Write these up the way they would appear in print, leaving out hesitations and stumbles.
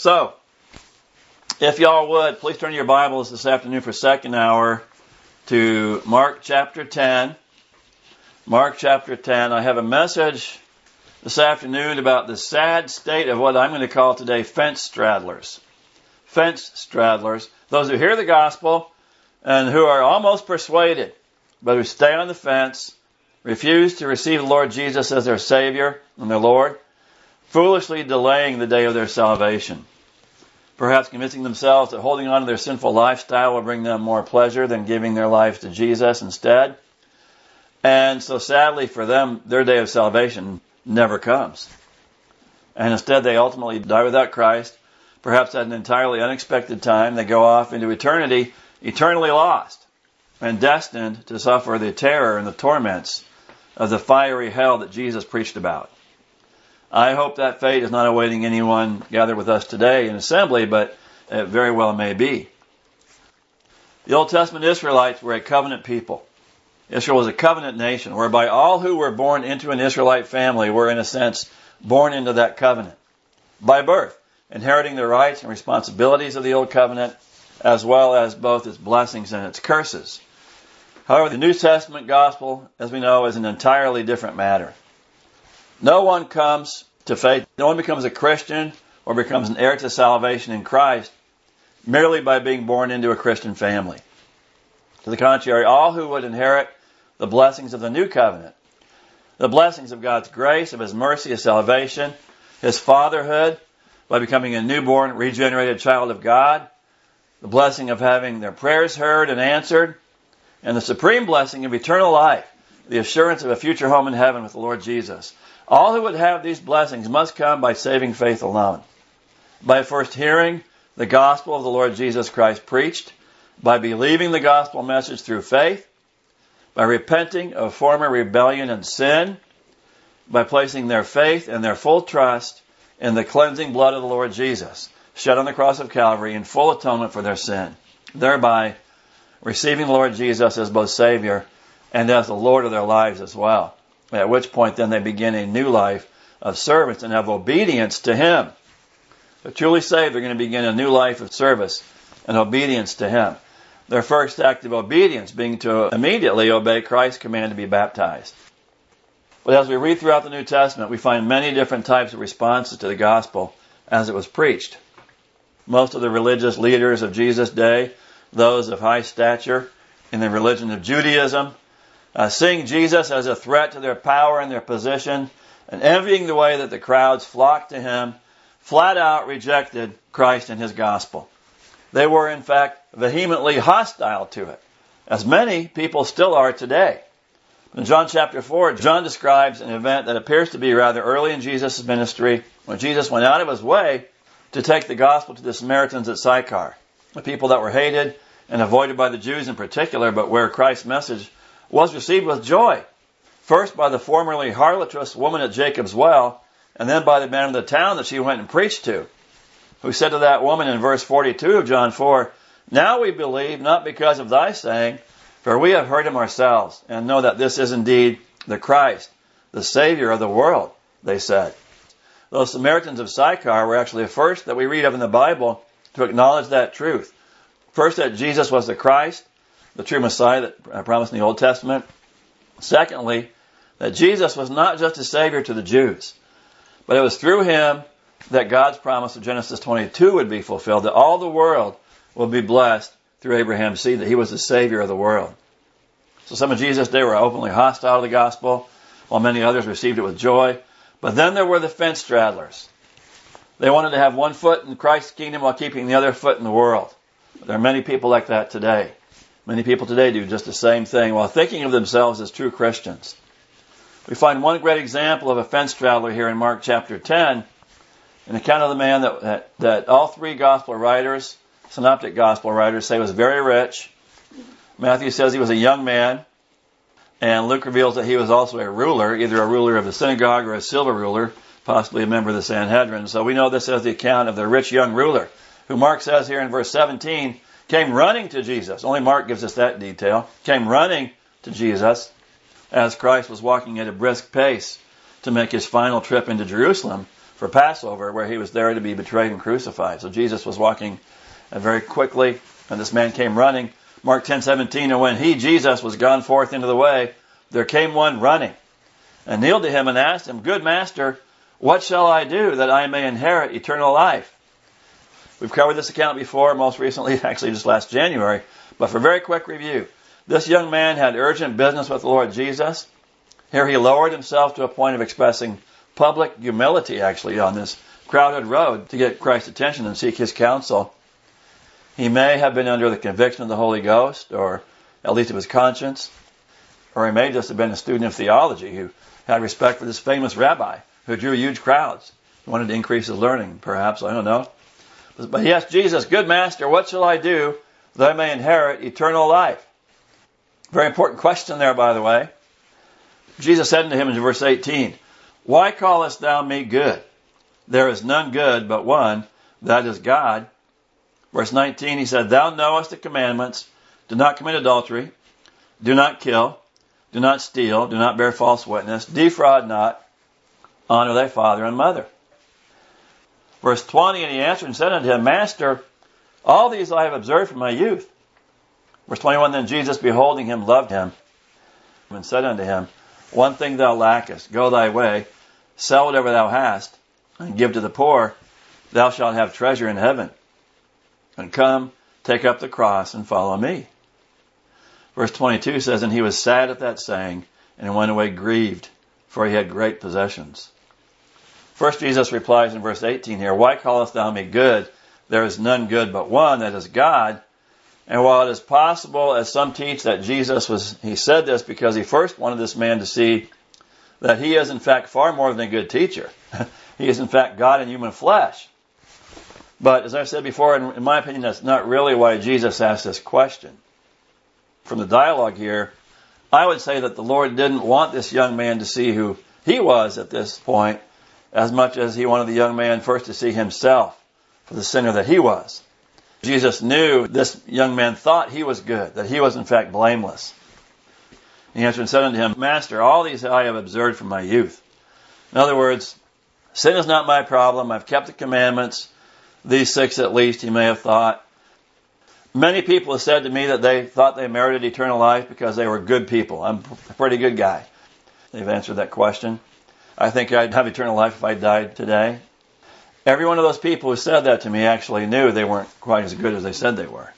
So, if y'all would, please turn your Bibles this afternoon for second hour to Mark chapter 10. Mark chapter 10. I have a message this afternoon about the sad state of what I'm going to call today fence straddlers. Fence straddlers. Those who hear the gospel and who are almost persuaded, but who stay on the fence, refuse to receive the Lord Jesus as their Savior and their Lord, foolishly delaying the day of their salvation. Perhaps convincing themselves that holding on to their sinful lifestyle will bring them more pleasure than giving their life to Jesus instead. And so sadly for them, their day of salvation never comes. And instead they ultimately die without Christ, perhaps at an entirely unexpected time. They go off into eternity, eternally lost, and destined to suffer the terror and the torments of the fiery hell that Jesus preached about. I hope that fate is not awaiting anyone gathered with us today in assembly, but it very well may be. The Old Testament Israelites were a covenant people. Israel was a covenant nation, whereby all who were born into an Israelite family were, in a sense, born into that covenant by birth, inheriting the rights and responsibilities of the Old Covenant, as well as both its blessings and its curses. However, the New Testament gospel, as we know, is an entirely different matter. No one comes to faith, no one becomes a Christian or becomes an heir to salvation in Christ merely by being born into a Christian family. To the contrary, all who would inherit the blessings of the new covenant, the blessings of God's grace, of His mercy, His salvation, His fatherhood, by becoming a newborn, regenerated child of God, the blessing of having their prayers heard and answered, and the supreme blessing of eternal life, the assurance of a future home in heaven with the Lord Jesus. All who would have these blessings must come by saving faith alone. By first hearing the gospel of the Lord Jesus Christ preached, by believing the gospel message through faith, by repenting of former rebellion and sin, by placing their faith and their full trust in the cleansing blood of the Lord Jesus, shed on the cross of Calvary in full atonement for their sin, thereby receiving the Lord Jesus as both Savior and as the Lord of their lives as well. At which point then they begin a new life of service and of obedience to Him. They're truly saved, they're going to begin a new life of service and obedience to Him. Their first act of obedience being to immediately obey Christ's command to be baptized. But as we read throughout the New Testament, we find many different types of responses to the gospel as it was preached. Most of the religious leaders of Jesus' day, those of high stature in the religion of Judaism, seeing Jesus as a threat to their power and their position, and envying the way that the crowds flocked to Him, flat out rejected Christ and His gospel. They were, in fact, vehemently hostile to it, as many people still are today. In John chapter 4, John describes an event that appears to be rather early in Jesus' ministry, when Jesus went out of His way to take the gospel to the Samaritans at Sychar, the people that were hated and avoided by the Jews in particular, but where Christ's message was received with joy. First by the formerly harlotrous woman at Jacob's well, and then by the man of the town that she went and preached to, who said to that woman in verse 42 of John 4, "Now we believe, not because of thy saying, for we have heard Him ourselves, and know that this is indeed the Christ, the Savior of the world," they said. Those Samaritans of Sychar were actually the first that we read of in the Bible to acknowledge that truth. First, that Jesus was the Christ, the true Messiah that promised in the Old Testament. Secondly, that Jesus was not just a Savior to the Jews, but it was through Him that God's promise of Genesis 22 would be fulfilled, that all the world will be blessed through Abraham's seed, that He was the Savior of the world. So some of Jesus' day were openly hostile to the gospel, while many others received it with joy. But then there were the fence straddlers. They wanted to have one foot in Christ's kingdom while keeping the other foot in the world. There are many people like that today. Many people today do just the same thing while thinking of themselves as true Christians. We find one great example of a fence straddler here in Mark chapter 10, an account of the man that all three gospel writers, synoptic gospel writers, say was very rich. Matthew says he was a young man, and Luke reveals that he was also a ruler, either a ruler of the synagogue or a civil ruler, possibly a member of the Sanhedrin. So we know this as the account of the rich young ruler, who Mark says here in verse 17, came running to Jesus. Only Mark gives us that detail. Came running to Jesus as Christ was walking at a brisk pace to make His final trip into Jerusalem for Passover, where he was there to be betrayed and crucified. So Jesus was walking very quickly, and this man came running. Mark 10:17, and when he, Jesus, was gone forth into the way, there came one running, and kneeled to him and asked him, Good master, what shall I do that I may inherit eternal life? We've covered this account before, most recently, actually just last January, but for a very quick review. This young man had urgent business with the Lord Jesus. Here he lowered himself to a point of expressing public humility, actually, on this crowded road to get Christ's attention and seek his counsel. He may have been under the conviction of the Holy Ghost, or at least of his conscience, or he may just have been a student of theology who had respect for this famous rabbi who drew huge crowds. He wanted to increase his learning, perhaps, I don't know. But he asked Jesus, Good master, what shall I do that I may inherit eternal life? Very important question there, by the way. Jesus said unto him in verse 18, Why callest thou me good? There is none good but one, that is God. Verse 19, he said, Thou knowest the commandments, do not commit adultery, do not kill, do not steal, do not bear false witness, defraud not, honor thy father and mother. Verse 20, and he answered and said unto him, Master, all these I have observed from my youth. Verse 21, then Jesus, beholding him, loved him, and said unto him, One thing thou lackest, go thy way, sell whatever thou hast, and give to the poor, thou shalt have treasure in heaven. And come, take up the cross, and follow me. Verse 22 says, And he was sad at that saying, and went away grieved, for he had great possessions. First Jesus replies in verse 18 here, Why callest thou me good? There is none good but one, that is God. And while it is possible, as some teach, that he said this because he first wanted this man to see that he is in fact far more than a good teacher. He is in fact God in human flesh. But as I said before, in my opinion, that's not really why Jesus asked this question. From the dialogue here, I would say that the Lord didn't want this young man to see who he was at this point, as much as he wanted the young man first to see himself for the sinner that he was. Jesus knew this young man thought he was good, that he was in fact blameless. He answered and said unto him, Master, all these I have observed from my youth. In other words, sin is not my problem. I've kept the commandments. These 6 at least, he may have thought. Many people have said to me that they thought they merited eternal life because they were good people. I'm a pretty good guy. They've answered that question. I think I'd have eternal life if I died today. Every one of those people who said that to me actually knew they weren't quite as good as they said they were.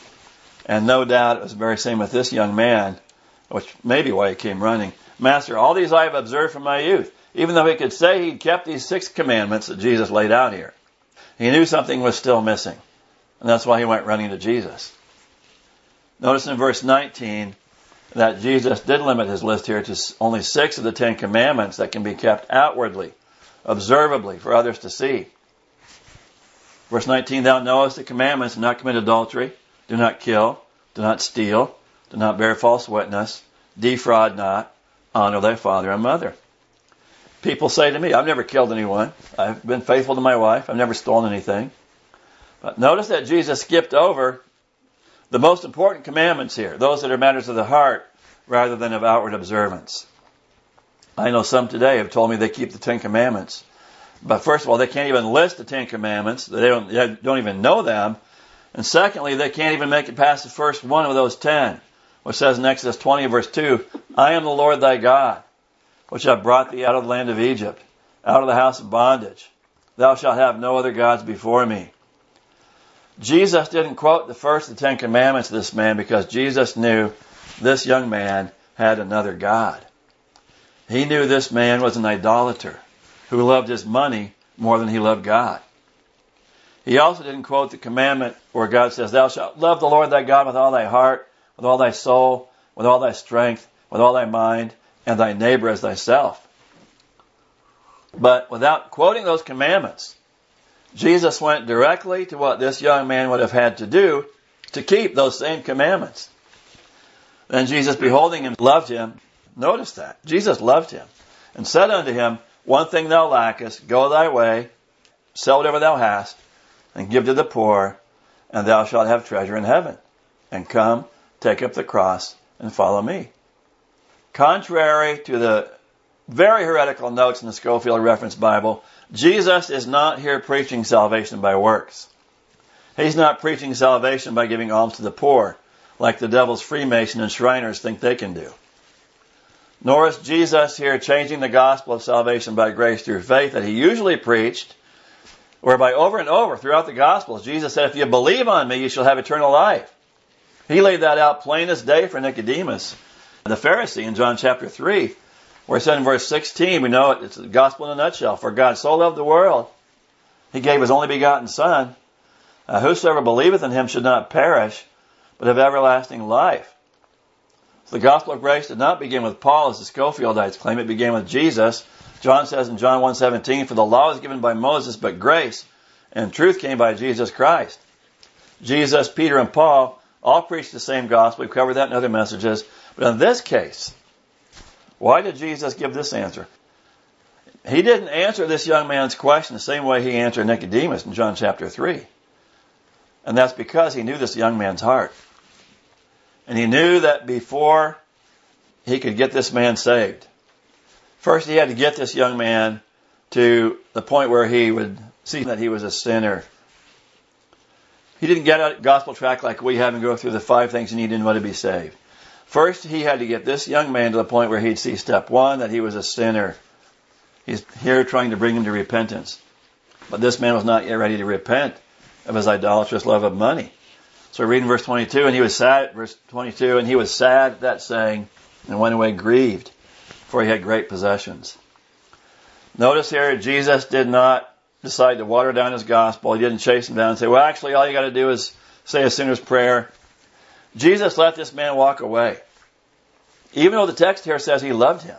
And no doubt it was the very same with this young man, which may be why he came running. Master, all these I have observed from my youth. Even though he could say he'd kept these 6 commandments that Jesus laid out here, he knew something was still missing. And that's why he went running to Jesus. Notice in verse 19 that Jesus did limit his list here to only 6 of the 10 commandments that can be kept outwardly, observably, for others to see. Verse 19, Thou knowest the commandments, do not commit adultery, do not kill, do not steal, do not bear false witness, defraud not, honor thy father and mother. People say to me, I've never killed anyone. I've been faithful to my wife. I've never stolen anything. But notice that Jesus skipped over the most important commandments here, those that are matters of the heart rather than of outward observance. I know some today have told me they keep the 10 commandments. But first of all, they can't even list the 10 commandments. They don't even know them. And secondly, they can't even make it past the first one of those 10, which says in Exodus 20 verse 2, I am the Lord thy God, which have brought thee out of the land of Egypt, out of the house of bondage. Thou shalt have no other gods before me. Jesus didn't quote the first of the 10 commandments to this man because Jesus knew this young man had another God. He knew this man was an idolater who loved his money more than he loved God. He also didn't quote the commandment where God says, Thou shalt love the Lord thy God with all thy heart, with all thy soul, with all thy strength, with all thy mind, and thy neighbor as thyself. But without quoting those commandments, Jesus went directly to what this young man would have had to do to keep those same commandments. Then Jesus, beholding him, loved him. Notice that. Jesus loved him and said unto him, One thing thou lackest, go thy way, sell whatever thou hast, and give to the poor, and thou shalt have treasure in heaven. And come, take up the cross, and follow me. Contrary to the very heretical notes in the Scofield Reference Bible Jesus is not here preaching salvation by works. He's not preaching salvation by giving alms to the poor, like the devil's Freemason and Shriners think they can do. Nor is Jesus here changing the gospel of salvation by grace through faith that he usually preached, whereby over and over throughout the Gospels, Jesus said, if you believe on me, you shall have eternal life. He laid that out plain as day for Nicodemus, the Pharisee, in John chapter 3, where he said in verse 16, we know it's the gospel in a nutshell. For God so loved the world, he gave his only begotten Son. Whosoever believeth in him should not perish, but have everlasting life. So the gospel of grace did not begin with Paul, as the Scofieldites claim. It began with Jesus. John says in John 1:17, for the law was given by Moses, but grace and truth came by Jesus Christ. Jesus, Peter, and Paul all preached the same gospel. We've covered that in other messages. But in this case, why did Jesus give this answer? He didn't answer this young man's question the same way he answered Nicodemus in John chapter 3. And that's because he knew this young man's heart. And he knew that before he could get this man saved, first he had to get this young man to the point where he would see that he was a sinner. He didn't get a gospel tract like we have and go through the 5 things you need to know to be saved. First, he had to get this young man to the point where he'd see step 1, that he was a sinner. He's here trying to bring him to repentance. But this man was not yet ready to repent of his idolatrous love of money. So we read in verse 22, and he was sad, verse 22, and he was sad at that saying, and went away grieved, for he had great possessions. Notice here, Jesus did not decide to water down his gospel. He didn't chase him down and say, well, actually, all you got to do is say a sinner's prayer. Jesus let this man walk away, even though the text here says he loved him.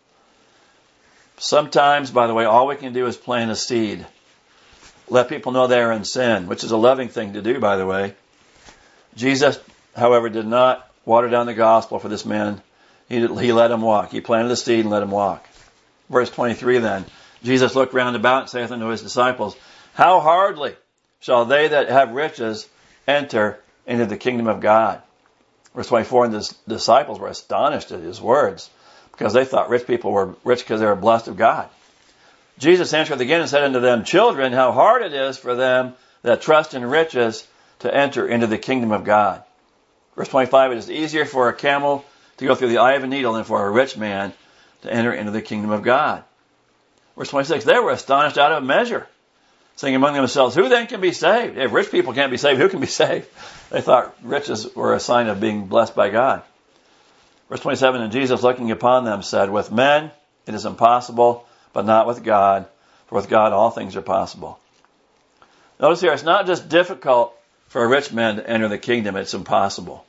Sometimes, by the way, all we can do is plant a seed. Let people know they are in sin, which is a loving thing to do, by the way. Jesus, however, did not water down the gospel for this man. He let him walk. He planted the seed and let him walk. Verse 23 then, Jesus looked round about and saith unto his disciples, how hardly shall they that have riches enter into the kingdom of God. Verse 24, and the disciples were astonished at his words, because they thought rich people were rich because they were blessed of God. Jesus answered again and said unto them, children, how hard it is for them that trust in riches to enter into the kingdom of God. Verse 25, it is easier for a camel to go through the eye of a needle than for a rich man to enter into the kingdom of God. Verse 26, they were astonished out of measure, saying among themselves, who then can be saved? If rich people can't be saved, who can be saved? They thought riches were a sign of being blessed by God. Verse 27, and Jesus looking upon them said, with men it is impossible, but not with God, for with God all things are possible. Notice here, it's not just difficult for a rich man to enter the kingdom, it's impossible.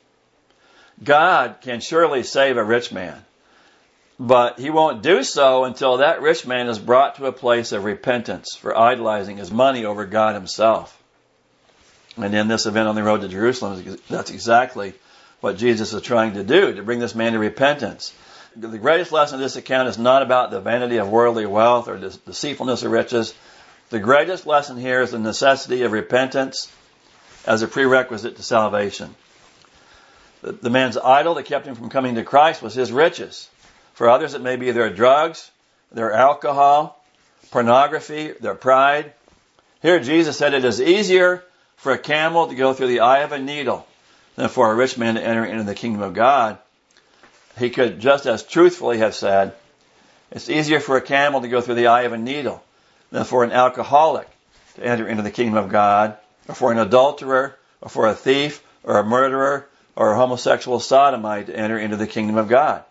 God can surely save a rich man, but he won't do so until that rich man is brought to a place of repentance for idolizing his money over God himself. And in this event on the road to Jerusalem, that's exactly what Jesus is trying to do, to bring this man to repentance. The greatest lesson of this account is not about the vanity of worldly wealth or the deceitfulness of riches. The greatest lesson here is the necessity of repentance as a prerequisite to salvation. The man's idol that kept him from coming to Christ was his riches. For others, it may be their drugs, their alcohol, pornography, their pride. Here, Jesus said it is easier for a camel to go through the eye of a needle than for a rich man to enter into the kingdom of God. He could just as truthfully have said, it's easier for a camel to go through the eye of a needle than for an alcoholic to enter into the kingdom of God, or for an adulterer, or for a thief, or a murderer, or a homosexual sodomite to enter into the kingdom of God.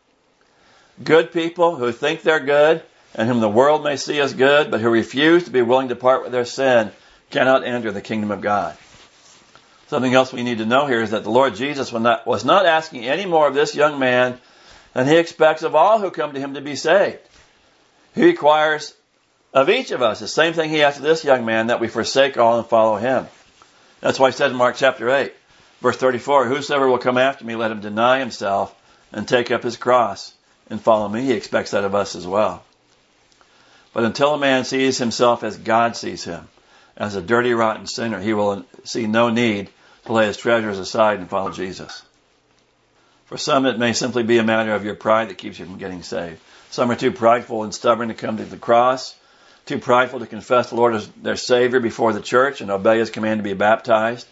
Good people who think they're good, and whom the world may see as good, but who refuse to be willing to part with their sin, cannot enter the kingdom of God. Something else we need to know here is that the Lord Jesus was not asking any more of this young man than he expects of all who come to him to be saved. He requires of each of us the same thing he asked of this young man, that we forsake all and follow him. That's why he said in Mark chapter 8, verse 34, whosoever will come after me, let him deny himself and take up his cross and follow me. He expects that of us as well. But until a man sees himself as God sees him, as a dirty, rotten sinner, he will see no need to lay his treasures aside and follow Jesus. For some, it may simply be a matter of your pride that keeps you from getting saved. Some are too prideful and stubborn to come to the cross. too prideful to confess the Lord as their Savior before the church and obey His command to be baptized.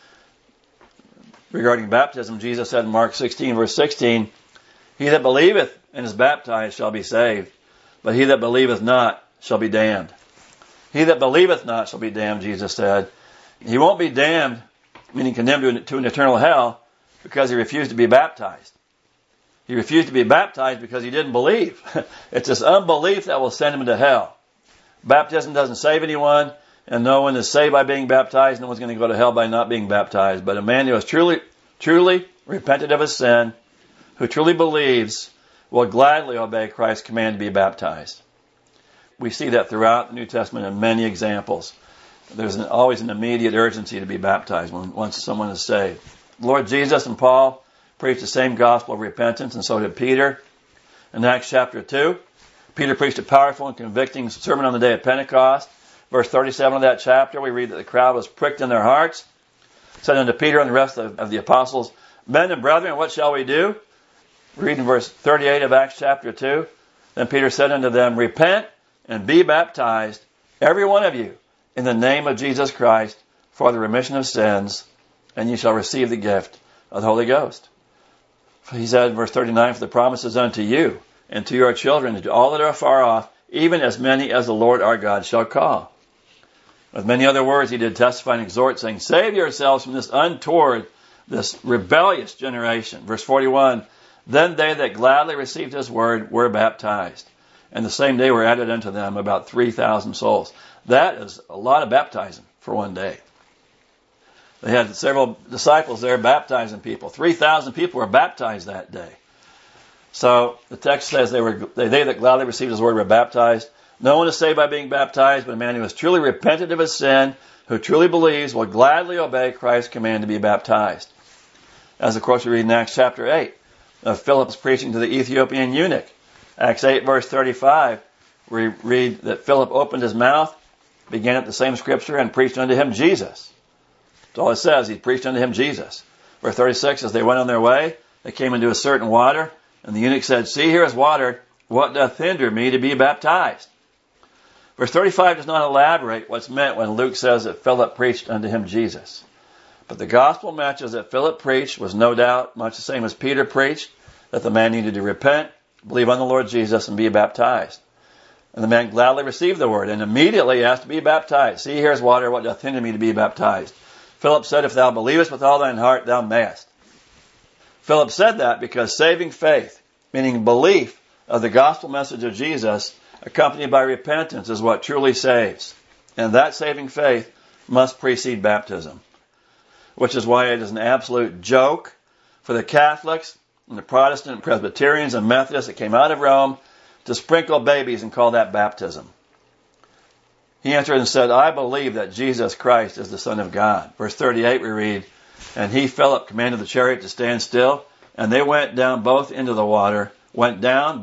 Regarding baptism, Jesus said in Mark 16, verse 16, "He that believeth and is baptized shall be saved, but he that believeth not shall be damned." He that believeth not shall be damned, Jesus said. He won't be damned, meaning condemned to an eternal hell, because he refused to be baptized. He refused to be baptized because he didn't believe. It's this unbelief that will send him into hell. Baptism doesn't save anyone, and no one is saved by being baptized. No one's going to go to hell by not being baptized. But a man who has truly repented of his sin, who truly believes, will gladly obey Christ's command to be baptized. We see that throughout the New Testament in many examples. There's always an immediate urgency to be baptized once someone is saved. Lord Jesus and Paul preached the same gospel of repentance, and so did Peter. In Acts chapter 2, Peter preached a powerful and convicting sermon on the day of Pentecost. Verse 37 of that chapter, we read that the crowd was pricked in their hearts, said unto Peter and the rest of the apostles, "Men and brethren, what shall we do?" We read in verse 38 of Acts chapter 2, "Then Peter said unto them, Repent and be baptized, every one of you, in the name of Jesus Christ, for the remission of sins, and ye shall receive the gift of the Holy Ghost." He said in verse 39, "For the promise is unto you, and to your children, and to all that are far off, even as many as the Lord our God shall call." With many other words, he did testify and exhort, saying, "Save yourselves from this untoward, this rebellious generation." Verse 41, "Then they that gladly received his word were baptized. And the same day were added unto them about 3,000 souls." That is a lot of baptizing for one day. They had several disciples there baptizing people. 3,000 people were baptized that day. So the text says they that gladly received his word were baptized. No one is saved by being baptized, but a man who has truly repented of his sin, who truly believes, will gladly obey Christ's command to be baptized. As of course we read in Acts chapter 8 of Philip's preaching to the Ethiopian eunuch. Acts 8 verse 35, we read that Philip opened his mouth, began at the same scripture, and preached unto him Jesus. That's all it says. He preached unto him Jesus. Verse 36, as they went on their way, they came into a certain water, and the eunuch said, "See, here is water. What doth hinder me to be baptized?" Verse 35 does not elaborate what's meant when Luke says that Philip preached unto him Jesus. But the gospel mentions that Philip preached was no doubt much the same as Peter preached, that the man needed to repent, believe on the Lord Jesus, and be baptized. And the man gladly received the word and immediately asked to be baptized. "See, here is water. What doth hinder me to be baptized?" Philip said, "If thou believest with all thine heart, thou mayest." Philip said that because saving faith, meaning belief of the gospel message of Jesus, accompanied by repentance, is what truly saves. And that saving faith must precede baptism. Which is why it is an absolute joke for the Catholics and the Protestant and Presbyterians and Methodists that came out of Rome to sprinkle babies and call that baptism. He answered and said, "I believe that Jesus Christ is the Son of God." Verse 38 we read, "And he, Philip, commanded the chariot to stand still, and they went down both into the water, both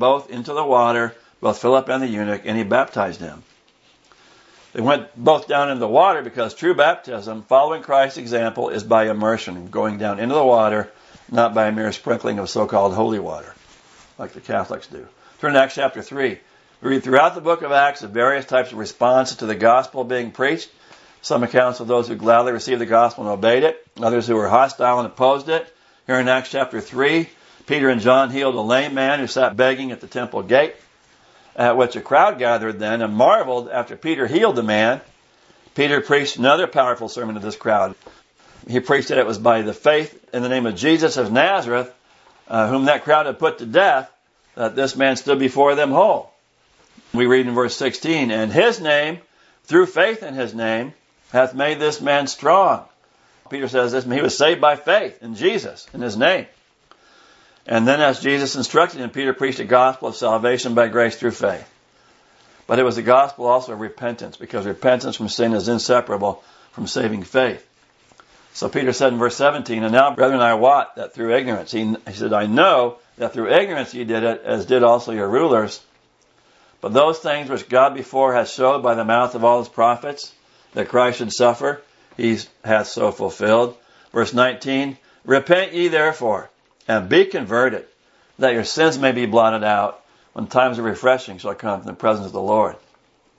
Philip and the eunuch, and he baptized him." They went both down into the water because true baptism, following Christ's example, is by immersion, going down into the water, not by a mere sprinkling of so-called holy water, like the Catholics do. Turn to Acts chapter 3. We read throughout the book of Acts of various types of responses to the gospel being preached. Some accounts of those who gladly received the gospel and obeyed it. Others who were hostile and opposed it. Here in Acts chapter 3, Peter and John healed a lame man who sat begging at the temple gate, at which a crowd gathered then and marveled after Peter healed the man. Peter preached another powerful sermon to this crowd. He preached that it was by the faith in the name of Jesus of Nazareth, whom that crowd had put to death, that this man stood before them whole. We read in verse 16, "And his name, through faith in his name, hath made this man strong." Peter says this, he was saved by faith in Jesus, in his name. And then as Jesus instructed him, Peter preached a gospel of salvation by grace through faith. But it was the gospel also of repentance, because repentance from sin is inseparable from saving faith. So Peter said in verse 17, "And now, brethren, I wot that through ignorance," he said, "I know that through ignorance ye did it, as did also your rulers. But those things which God before hath showed by the mouth of all his prophets, that Christ should suffer, he hath so fulfilled." Verse 19, "Repent ye therefore, and be converted, that your sins may be blotted out, when times of refreshing shall come from the presence of the Lord."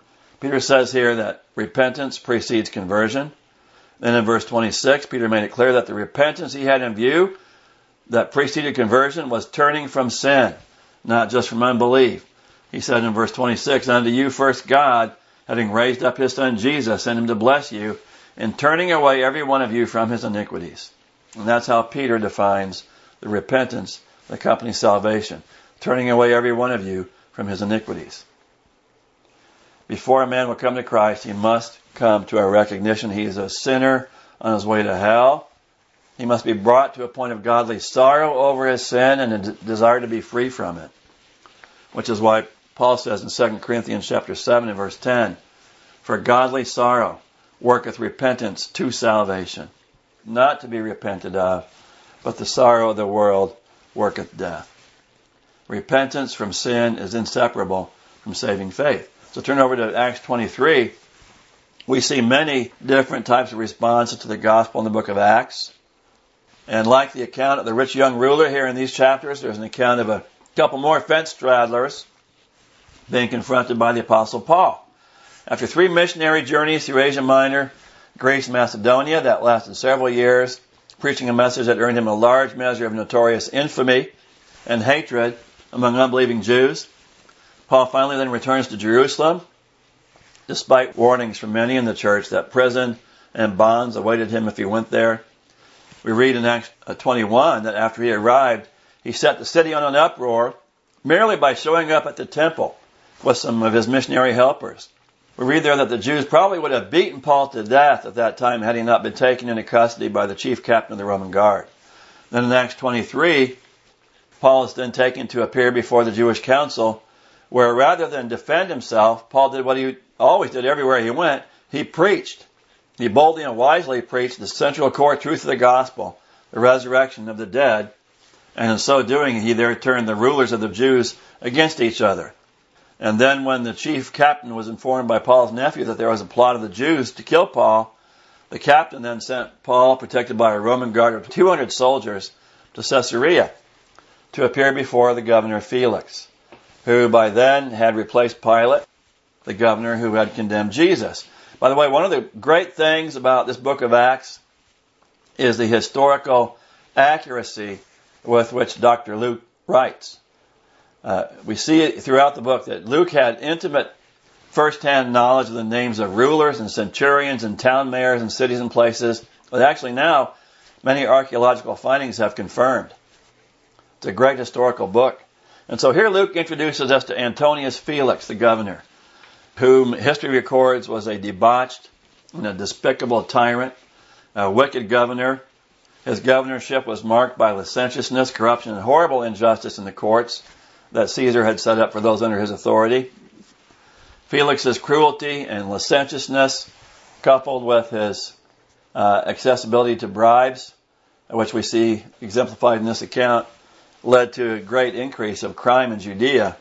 Peter says here that repentance precedes conversion. Then in verse 26, Peter made it clear that the repentance he had in view that preceded conversion was turning from sin, not just from unbelief. He said in verse 26, "Unto you first God, having raised up his Son Jesus, sent him to bless you, and turning away every one of you from his iniquities." And that's how Peter defines the repentance that accompanies salvation. Turning away every one of you from his iniquities. Before a man will come to Christ, he must come to a recognition he is a sinner on his way to hell. He must be brought to a point of godly sorrow over his sin and a desire to be free from it. Which is why Paul says in 2 Corinthians chapter 7 and verse 10, "For godly sorrow worketh repentance to salvation, not to be repented of, but the sorrow of the world worketh death." Repentance from sin is inseparable from saving faith. So turn over to Acts 23. We see many different types of responses to the gospel in the book of Acts. And like the account of the rich young ruler here in these chapters, there's an account of a couple more fence straddlers being confronted by the Apostle Paul. After 3 missionary journeys through Asia Minor, Greece, and Macedonia that lasted several years, preaching a message that earned him a large measure of notorious infamy and hatred among unbelieving Jews, Paul finally then returns to Jerusalem, despite warnings from many in the church that prison and bonds awaited him if he went there. We read in Acts 21 that after he arrived, he set the city on an uproar merely by showing up at the temple with some of his missionary helpers. We read there that the Jews probably would have beaten Paul to death at that time had he not been taken into custody by the chief captain of the Roman guard. Then in Acts 23, Paul is then taken to appear before the Jewish council, where rather than defend himself, Paul did what he always did everywhere he went. He preached. He boldly and wisely preached the central core truth of the gospel, the resurrection of the dead, and in so doing, he there turned the rulers of the Jews against each other. And then when the chief captain was informed by Paul's nephew that there was a plot of the Jews to kill Paul, the captain then sent Paul, protected by a Roman guard of 200 soldiers, to Caesarea to appear before the governor Felix, who by then had replaced Pilate, the governor who had condemned Jesus. By the way, one of the great things about this book of Acts is the historical accuracy with which Dr. Luke writes. We see throughout the book that Luke had intimate first-hand knowledge of the names of rulers and centurions and town mayors and cities and places that actually now many archaeological findings have confirmed. It's a great historical book. And so here Luke introduces us to Antonius Felix, the governor, whom history records was a debauched and a despicable tyrant, a wicked governor. His governorship was marked by licentiousness, corruption, and horrible injustice in the courts that Caesar had set up for those under his authority. Felix's cruelty and licentiousness, coupled with his accessibility to bribes, which we see exemplified in this account, led to a great increase of crime in Judea.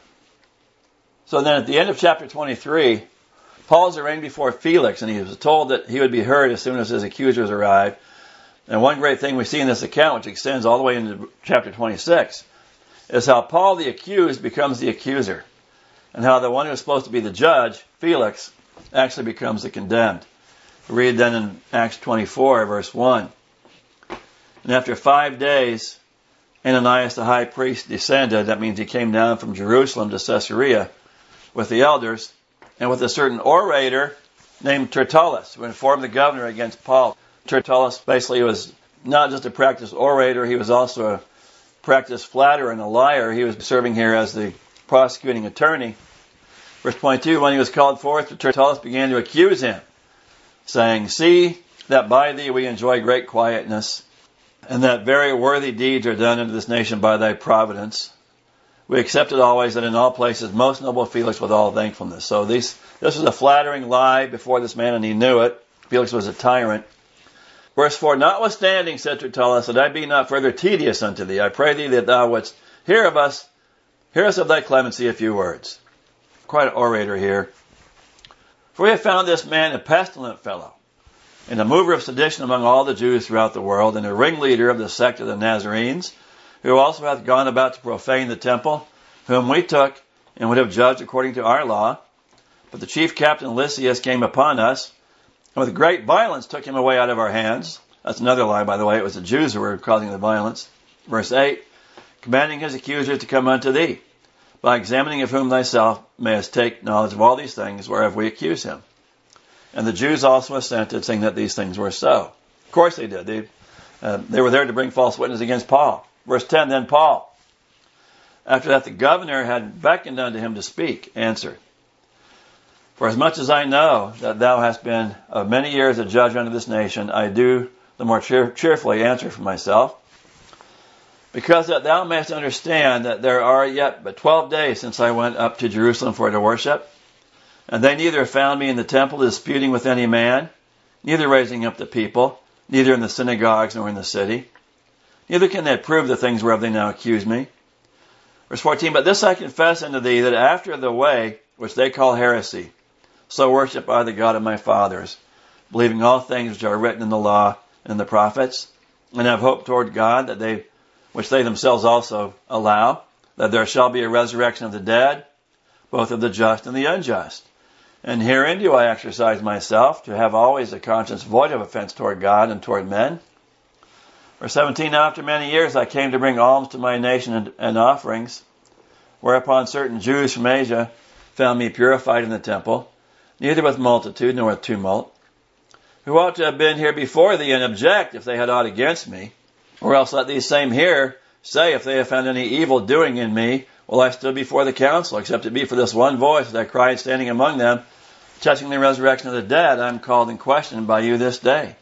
So then at the end of chapter 23, Paul is arraigned before Felix, and he was told that he would be heard as soon as his accusers arrived. And one great thing we see in this account, which extends all the way into chapter 26, is how Paul the accused becomes the accuser, and how the one who is supposed to be the judge, Felix, actually becomes the condemned. We read then in Acts 24, verse 1. And after 5 days, Ananias the high priest descended, that means he came down from Jerusalem to Caesarea, with the elders, and with a certain orator named Tertullus, who informed the governor against Paul. Tertullus basically was not just a practiced orator, he was also a practiced flatterer and a liar. He was serving here as the prosecuting attorney. Verse 22, when he was called forth, Tertullus began to accuse him, saying, "See that by thee we enjoy great quietness, and that very worthy deeds are done unto this nation by thy providence. We accept it always that in all places most noble Felix with all thankfulness." So this was a flattering lie before this man, and he knew it. Felix was a tyrant. Verse 4, "Notwithstanding, said Tertullus, that I be not further tedious unto thee, I pray thee that thou wouldst hear us of thy clemency a few words." Quite an orator here. "For we have found this man a pestilent fellow, and a mover of sedition among all the Jews throughout the world, and a ringleader of the sect of the Nazarenes, who also hath gone about to profane the temple, whom we took and would have judged according to our law. But the chief captain Lysias came upon us, and with great violence took him away out of our hands. That's another lie, by the way. It was the Jews who were causing the violence. Verse 8, commanding his accusers to come unto thee, by examining of whom thyself mayest take knowledge of all these things whereof we accuse him. And the Jews also assented, saying that these things were so. Of course they did. They were there to bring false witness against Paul. Verse 10, then Paul, after that the governor had beckoned unto him to speak, answered, for as much as I know that thou hast been of many years a judge unto this nation, I do the more cheerfully answer for myself, because that thou mayest understand that there are yet but 12 days since I went up to Jerusalem for to worship, and they neither found me in the temple disputing with any man, neither raising up the people, neither in the synagogues nor in the city. Neither can they prove the things whereof they now accuse me. Verse 14, but this I confess unto thee, that after the way which they call heresy, so worship I the God of my fathers, believing all things which are written in the law and in the prophets, and have hope toward God, which they themselves also allow, that there shall be a resurrection of the dead, both of the just and the unjust. And herein do I exercise myself, to have always a conscience void of offense toward God and toward men. Verse 17, now after many years I came to bring alms to my nation and offerings, whereupon certain Jews from Asia found me purified in the temple, neither with multitude nor with tumult, who ought to have been here before thee and object if they had aught against me. Or else let these same here say, if they have found any evil doing in me, will I stood before the council, except it be for this one voice that I cried standing among them, touching the resurrection of the dead, I am called in question by you this day.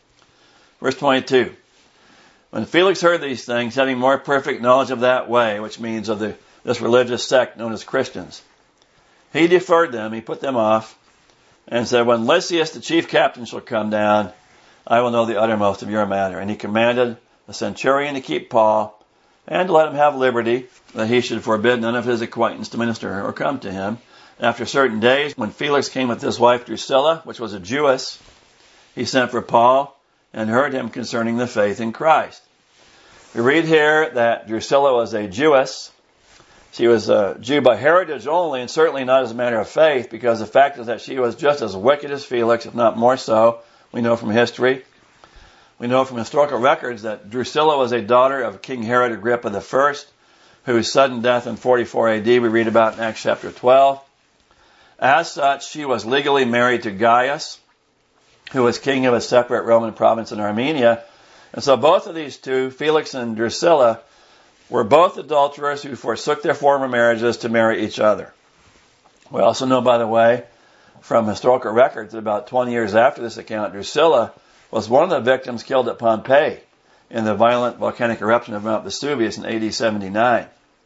Verse 22. When Felix heard these things, having more perfect knowledge of that way, which means of this religious sect known as Christians, he deferred them, he put them off, and said, when Lysias the chief captain shall come down, I will know the uttermost of your matter. And he commanded the centurion to keep Paul, and to let him have liberty, that he should forbid none of his acquaintance to minister or come to him. After certain days, when Felix came with his wife Drusilla, which was a Jewess, he sent for Paul, and heard him concerning the faith in Christ. We read here that Drusilla was a Jewess. She was a Jew by heritage only, and certainly not as a matter of faith, because the fact is that she was just as wicked as Felix, if not more so. We know from history. We know from historical records that Drusilla was a daughter of King Herod Agrippa I, whose sudden death in 44 AD we read about in Acts chapter 12. As such, she was legally married to Gaius, who was king of a separate Roman province in Armenia. And so both of these two, Felix and Drusilla, were both adulterers who forsook their former marriages to marry each other. We also know, by the way, from historical records that about 20 years after this account, Drusilla was one of the victims killed at Pompeii in the violent volcanic eruption of Mount Vesuvius in AD 79.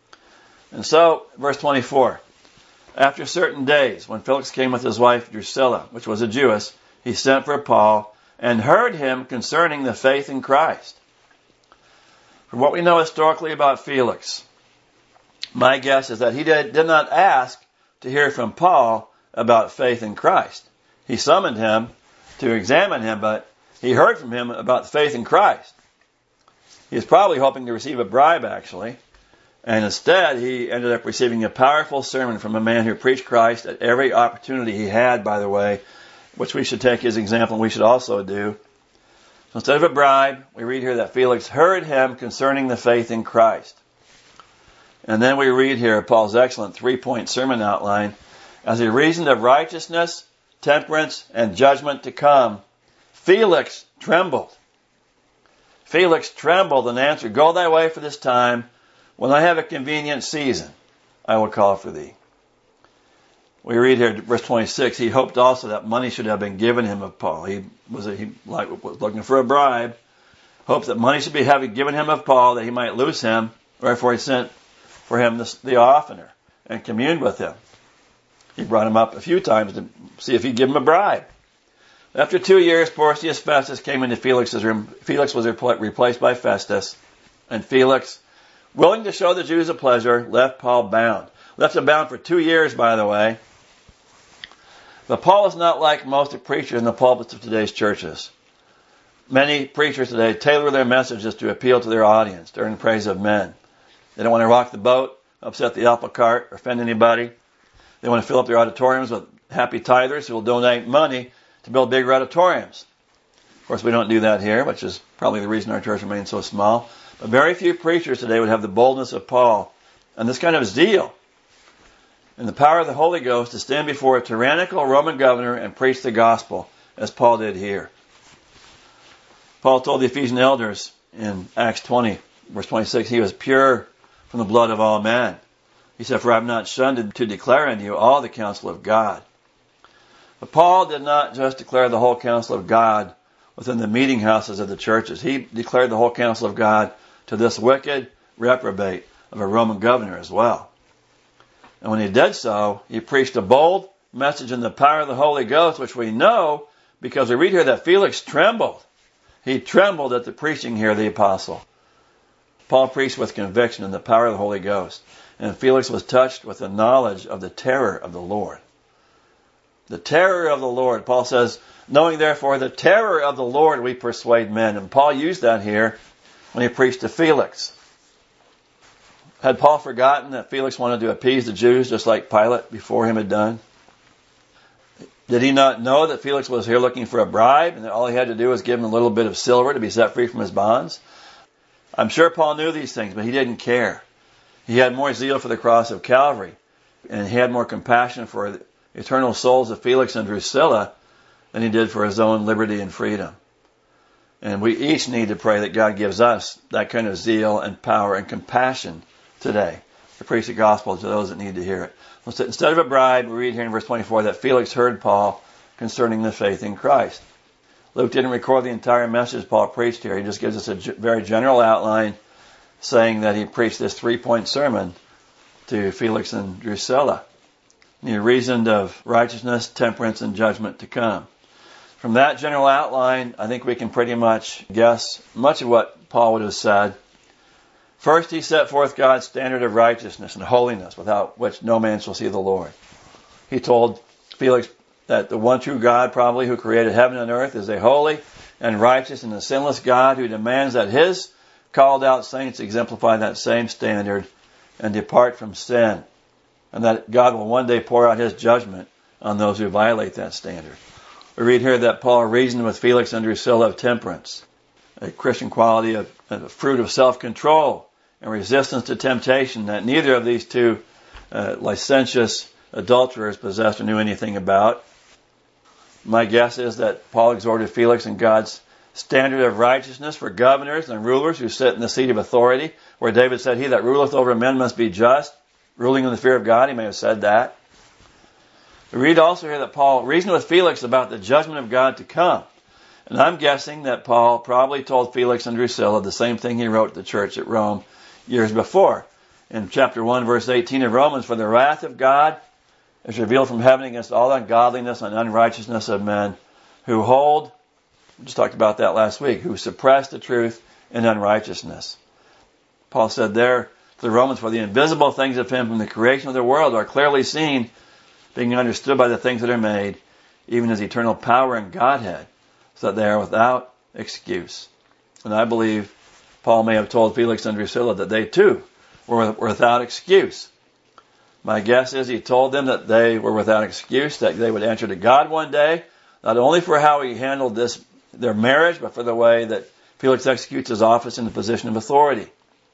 And so, verse 24, after certain days, when Felix came with his wife Drusilla, which was a Jewess, he sent for Paul, and heard him concerning the faith in Christ. From what we know historically about Felix, my guess is that he did not ask to hear from Paul about faith in Christ. He summoned him to examine him, but he heard from him about the faith in Christ. He was probably hoping to receive a bribe, actually. And instead, he ended up receiving a powerful sermon from a man who preached Christ at every opportunity he had, by the way, which we should take his example and we should also do. So instead of a bribe, we read here that Felix heard him concerning the faith in Christ. And then we read here Paul's excellent 3-point sermon outline. As a reason of righteousness, temperance, and judgment to come, Felix trembled. Felix trembled and answered, go thy way for this time. When I have a convenient season, I will call for thee. We read here, verse 26, he hoped also that money should have been given him of Paul. He was looking for a bribe, hoped that money should be given him of Paul, that he might lose him. Wherefore he sent for him the oftener and communed with him. He brought him up a few times to see if he'd give him a bribe. After 2 years, Porcius Festus came into Felix's room. Felix was replaced by Festus, and Felix, willing to show the Jews a pleasure, left Paul bound. Left him bound for 2 years, by the way. But Paul is not like most preachers in the pulpits of today's churches. Many preachers today tailor their messages to appeal to their audience, to earn praise of men. They don't want to rock the boat, upset the apple cart, or offend anybody. They want to fill up their auditoriums with happy tithers who will donate money to build bigger auditoriums. Of course, we don't do that here, which is probably the reason our church remains so small. But very few preachers today would have the boldness of Paul and this kind of zeal and the power of the Holy Ghost to stand before a tyrannical Roman governor and preach the gospel, as Paul did here. Paul told the Ephesian elders in Acts 20, verse 26, he was pure from the blood of all men. He said, for I have not shunned to declare unto you all the counsel of God. But Paul did not just declare the whole counsel of God within the meeting houses of the churches. He declared the whole counsel of God to this wicked reprobate of a Roman governor as well. And when he did so, he preached a bold message in the power of the Holy Ghost, which we know because we read here that Felix trembled. He trembled at the preaching here of the apostle. Paul preached with conviction in the power of the Holy Ghost. And Felix was touched with the knowledge of the terror of the Lord. The terror of the Lord. Paul says, knowing therefore the terror of the Lord we persuade men. And Paul used that here when he preached to Felix. Had Paul forgotten that Felix wanted to appease the Jews just like Pilate before him had done? Did he not know that Felix was here looking for a bribe and that all he had to do was give him a little bit of silver to be set free from his bonds? I'm sure Paul knew these things, but he didn't care. He had more zeal for the cross of Calvary, and he had more compassion for the eternal souls of Felix and Drusilla than he did for his own liberty and freedom. And we each need to pray that God gives us that kind of zeal and power and compassion today to preach the gospel to those that need to hear it. Instead of a bribe, we read here in verse 24 that Felix heard Paul concerning the faith in Christ. Luke didn't record the entire message Paul preached here. He just gives us a very general outline saying that he preached this 3-point sermon to Felix and Drusilla. And he reasoned of righteousness, temperance, and judgment to come. From that general outline, I think we can pretty much guess much of what Paul would have said. First, he set forth God's standard of righteousness and holiness, without which no man shall see the Lord. He told Felix that the one true God, probably, who created heaven and earth, is a holy and righteous and a sinless God who demands that his called out saints exemplify that same standard and depart from sin, and that God will one day pour out his judgment on those who violate that standard. We read here that Paul reasoned with Felix and Drusilla of temperance, a Christian quality of a fruit of self-control and resistance to temptation that neither of these two licentious adulterers possessed or knew anything about. My guess is that Paul exhorted Felix in God's standard of righteousness for governors and rulers who sit in the seat of authority, where David said, he that ruleth over men must be just, ruling in the fear of God. He may have said that. We read also here that Paul reasoned with Felix about the judgment of God to come. And I'm guessing that Paul probably told Felix and Drusilla the same thing he wrote to the church at Rome years before. In chapter 1, verse 18 of Romans, for the wrath of God is revealed from heaven against all ungodliness and unrighteousness of men who hold, we just talked about that last week, who suppress the truth in unrighteousness. Paul said there to the Romans, for the invisible things of him from the creation of the world are clearly seen, being understood by the things that are made, even his eternal power and Godhead, so that they are without excuse. And I believe Paul may have told Felix and Drusilla that they too were without excuse. My guess is he told them that they were without excuse, that they would answer to God one day, not only for how he handled their marriage, but for the way that Felix executes his office in the position of authority.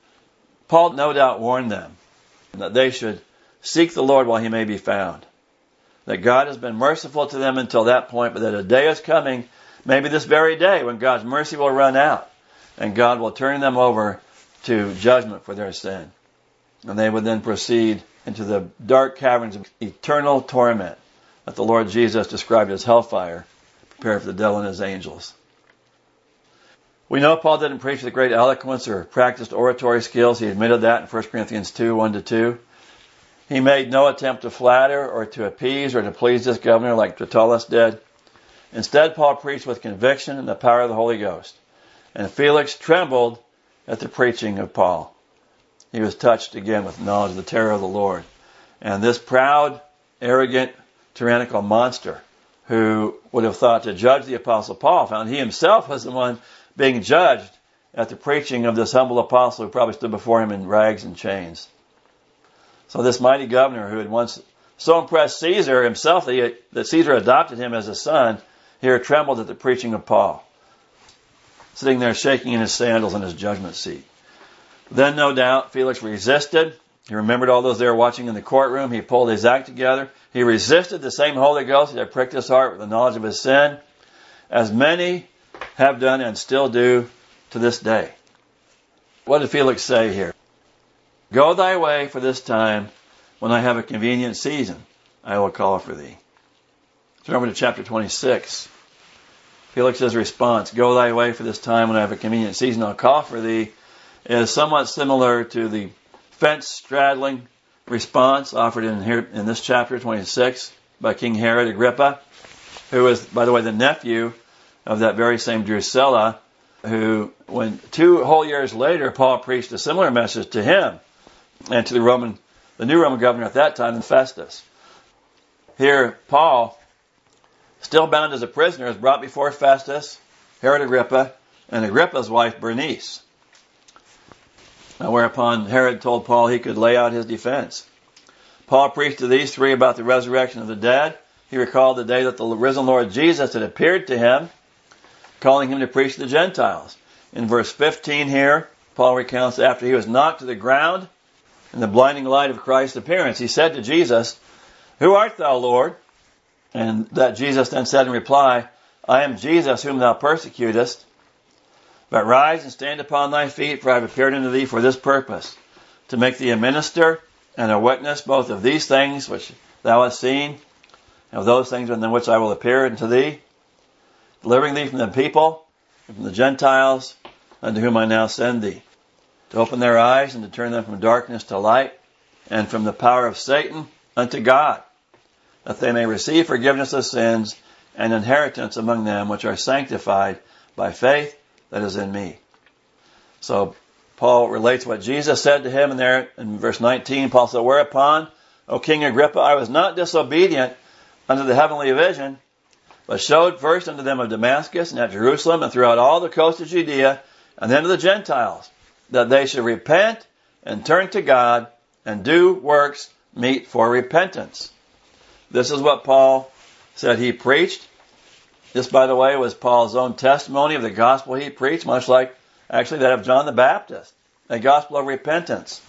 Paul no doubt warned them that they should seek the Lord while he may be found. That God has been merciful to them until that point, but that a day is coming, maybe this very day, when God's mercy will run out and God will turn them over to judgment for their sin. And they would then proceed into the dark caverns of eternal torment that the Lord Jesus described as hellfire, prepared for the devil and his angels. We know Paul didn't preach with great eloquence or practiced oratory skills. He admitted that in 1 Corinthians 2, 1-2. He made no attempt to flatter or to appease or to please this governor like Tertullus did. Instead, Paul preached with conviction and the power of the Holy Ghost. And Felix trembled at the preaching of Paul. He was touched again with knowledge of the terror of the Lord. And this proud, arrogant, tyrannical monster who would have thought to judge the Apostle Paul found he himself was the one being judged at the preaching of this humble apostle who probably stood before him in rags and chains. So this mighty governor who had once So impressed Caesar himself that Caesar adopted him as a son, here trembled at the preaching of Paul, sitting there shaking in his sandals in his judgment seat. Then, no doubt, Felix resisted. He remembered all those there watching in the courtroom. He pulled his act together. He resisted the same Holy Ghost that had pricked his heart with the knowledge of his sin, as many have done and still do to this day. What did Felix say here? Go thy way for this time. When I have a convenient season, I will call for thee. Turn over to chapter 26. Felix's response, go thy way for this time. When I have a convenient season, I'll call for thee, is somewhat similar to the fence-straddling response offered in this chapter 26 by King Herod Agrippa, who was, by the way, the nephew of that very same Drusilla, who, when 2 whole years later, Paul preached a similar message to him and to the new Roman governor at that time, Festus. Here, Paul, still bound as a prisoner, is brought before Festus, Herod Agrippa, and Agrippa's wife Bernice. Now, whereupon Herod told Paul he could lay out his defense. Paul preached to these 3 about the resurrection of the dead. He recalled the day that the risen Lord Jesus had appeared to him, calling him to preach to the Gentiles. In verse 15 here, Paul recounts after he was knocked to the ground in the blinding light of Christ's appearance, he said to Jesus, who art thou, Lord? And that Jesus then said in reply, I am Jesus whom thou persecutest. But rise and stand upon thy feet, for I have appeared unto thee for this purpose, to make thee a minister and a witness both of these things which thou hast seen, and of those things in which I will appear unto thee, delivering thee from the people and from the Gentiles, unto whom I now send thee, to open their eyes and to turn them from darkness to light, and from the power of Satan unto God, that they may receive forgiveness of sins and inheritance among them which are sanctified by faith that is in me. So Paul relates what Jesus said to him, and there in verse 19, Paul said, whereupon, O King Agrippa, I was not disobedient unto the heavenly vision, but showed first unto them of Damascus and at Jerusalem and throughout all the coast of Judea, and then to the Gentiles, that they should repent and turn to God and do works meet for repentance. This is what Paul said he preached. This, by the way, was Paul's own testimony of the gospel he preached, much like actually that of John the Baptist, a gospel of repentance,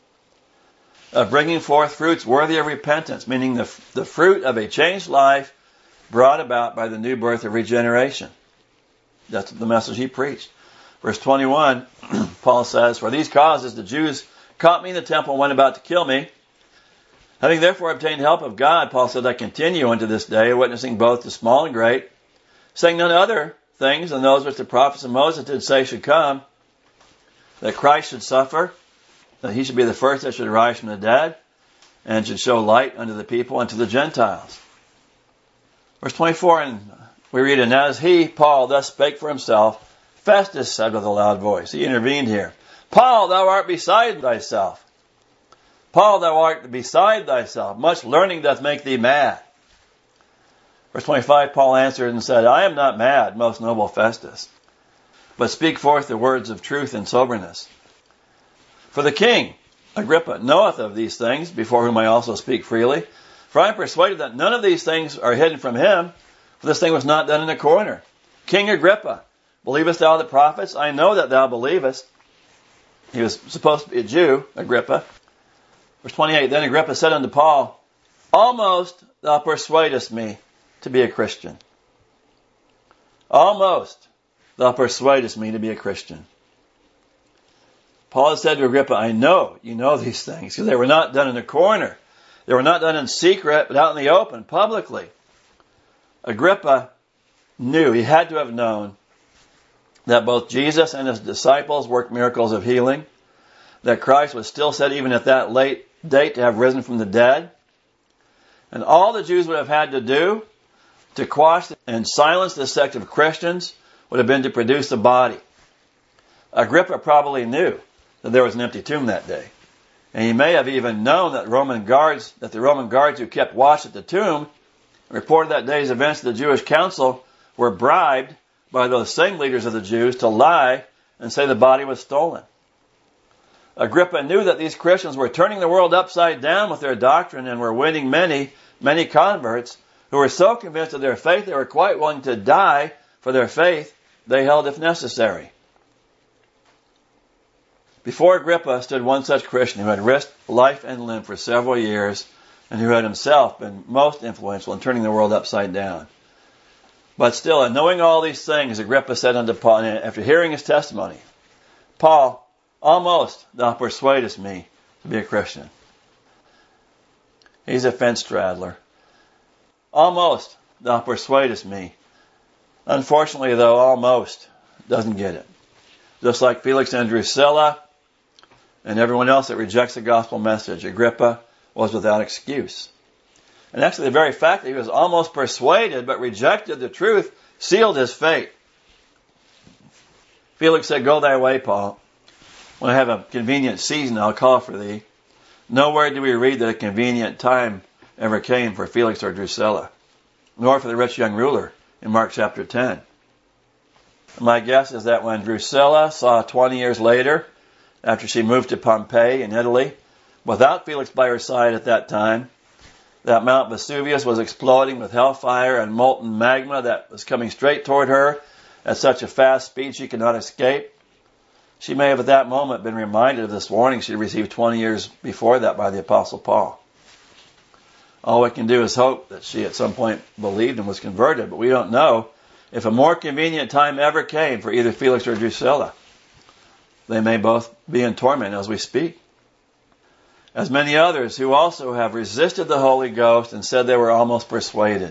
of bringing forth fruits worthy of repentance, meaning the fruit of a changed life brought about by the new birth of regeneration. That's the message he preached. Verse 21, Paul says, for these causes the Jews caught me in the temple and went about to kill me. Having therefore obtained help of God, Paul said, I continue unto this day, witnessing both to small and great, saying none other things than those which the prophets of Moses did say should come, that Christ should suffer, that he should be the first that should rise from the dead, and should show light unto the people and to the Gentiles. Verse 24, and we read, and as he, Paul, thus spake for himself, Festus said with a loud voice, he intervened here, Paul, thou art beside thyself. Paul, thou art beside thyself. Much learning doth make thee mad. Verse 25, Paul answered and said, I am not mad, most noble Festus, but speak forth the words of truth and soberness. For the king, Agrippa, knoweth of these things, before whom I also speak freely. For I am persuaded that none of these things are hidden from him, for this thing was not done in a corner. King Agrippa, believest thou the prophets? I know that thou believest. He was supposed to be a Jew, Agrippa. Verse 28, then Agrippa said unto Paul, almost thou persuadest me to be a Christian. Almost thou persuadest me to be a Christian. Paul had said to Agrippa, I know you know these things, because they were not done in a corner. They were not done in secret, but out in the open, publicly. Agrippa knew, he had to have known, that both Jesus and his disciples worked miracles of healing, that Christ was still said even at that late date to have risen from the dead. And all the Jews would have had to do to quash and silence this sect of Christians would have been to produce a body. Agrippa probably knew that there was an empty tomb that day. And he may have even known that the Roman guards who kept watch at the tomb reported that day's events to the Jewish council were bribed by those same leaders of the Jews to lie and say the body was stolen. Agrippa knew that these Christians were turning the world upside down with their doctrine and were winning many, many converts who were so convinced of their faith they were quite willing to die for their faith they held if necessary. Before Agrippa stood one such Christian who had risked life and limb for several years and who had himself been most influential in turning the world upside down. But still, in knowing all these things, Agrippa said unto Paul, after hearing his testimony, Paul, almost thou persuadest me to be a Christian. He's a fence straddler. Almost thou persuadest me. Unfortunately, though, almost doesn't get it. Just like Felix and Drusilla and everyone else that rejects the gospel message, Agrippa was without excuse. And actually, the very fact that he was almost persuaded but rejected the truth sealed his fate. Felix said, Go thy way, Paul. When I have a convenient season, I'll call for thee. Nowhere do we read that a convenient time ever came for Felix or Drusilla, nor for the rich young ruler in Mark chapter 10. My guess is that when Drusilla saw 20 years later, after she moved to Pompeii in Italy, without Felix by her side at that time, that Mount Vesuvius was exploding with hellfire and molten magma that was coming straight toward her at such a fast speed she could not escape. She may have at that moment been reminded of this warning she received 20 years before that by the Apostle Paul. All we can do is hope that she at some point believed and was converted, but we don't know if a more convenient time ever came for either Felix or Drusilla. They may both be in torment as we speak. As many others who also have resisted the Holy Ghost and said they were almost persuaded.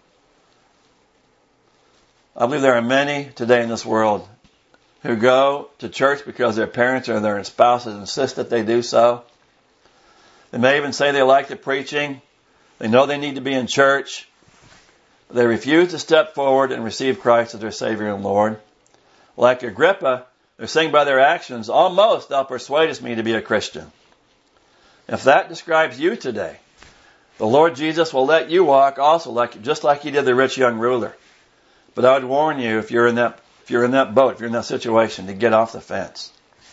I believe there are many today in this world who go to church because their parents or their spouses insist that they do so. They may even say they like the preaching. They know they need to be in church. But they refuse to step forward and receive Christ as their Savior and Lord. Like Agrippa, they're saying by their actions, almost thou persuadest me to be a Christian. If that describes you today, the Lord Jesus will let you walk also just like he did the rich young ruler. But I would warn you, if you're in that boat, if you're in that situation, to get off the fence.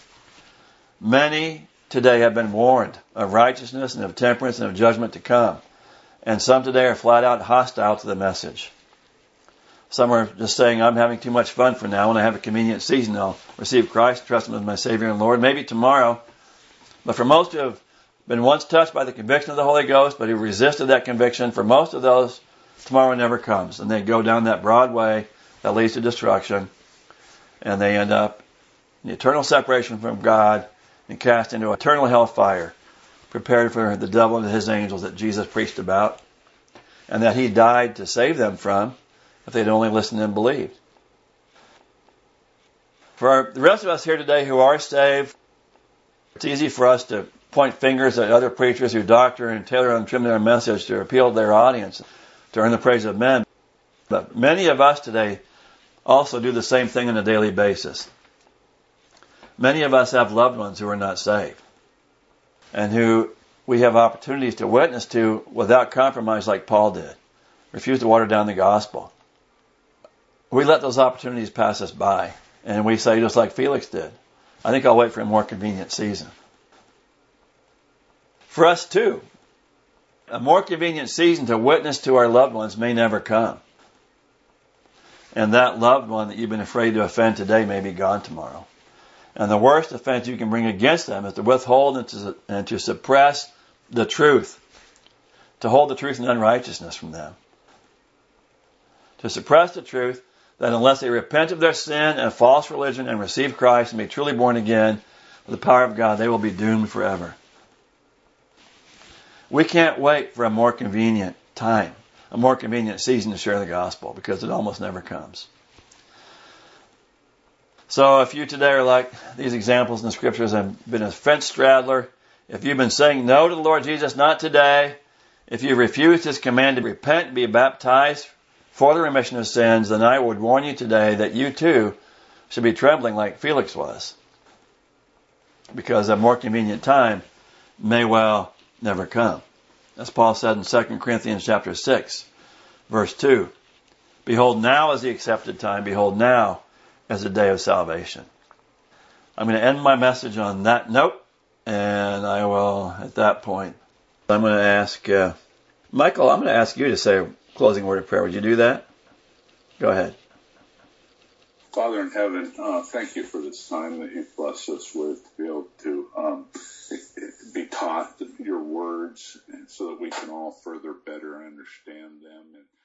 Many today have been warned of righteousness and of temperance and of judgment to come. And some today are flat out hostile to the message. Some are just saying, I'm having too much fun for now. When I have a convenient season, I'll receive Christ, trust him as my Savior and Lord. Maybe tomorrow. But for most who have been once touched by the conviction of the Holy Ghost, but who resisted that conviction, for most of those, tomorrow never comes. And they go down that broad way that leads to destruction. And they end up in eternal separation from God and cast into eternal hellfire, prepared for the devil and his angels that Jesus preached about, and that he died to save them from if they'd only listened and believed. For the rest of us here today who are saved, it's easy for us to point fingers at other preachers who doctor and tailor and trim their message to appeal to their audience, to earn the praise of men. But many of us today also do the same thing on a daily basis. Many of us have loved ones who are not saved, and who we have opportunities to witness to without compromise like Paul did. Refuse to water down the gospel. We let those opportunities pass us by, and we say just like Felix did, I think I'll wait for a more convenient season. For us too, a more convenient season to witness to our loved ones may never come. And that loved one that you've been afraid to offend today may be gone tomorrow. And the worst offense you can bring against them is to withhold and to suppress the truth. To hold the truth in unrighteousness from them. To suppress the truth that unless they repent of their sin and false religion and receive Christ and be truly born again with the power of God, they will be doomed forever. We can't wait for a more convenient time, a more convenient season to share the gospel, because it almost never comes. So if you today are like these examples in the scriptures and been a fence straddler, if you've been saying no to the Lord Jesus, not today, if you've refused his command to repent and be baptized for the remission of sins, then I would warn you today that you too should be trembling like Felix was, because a more convenient time may well never come. As Paul said in 2 Corinthians chapter 6, verse 2, Behold, now is the accepted time. Behold, now is the day of salvation. I'm going to end my message on that note. And I will, at that point, I'm going to ask, Michael, I'm going to ask you to say a closing word of prayer. Would you do that? Go ahead. Father in heaven, thank you for this time that you've blessed us with, to be able to be taught your words, and so that we can all further better understand them. And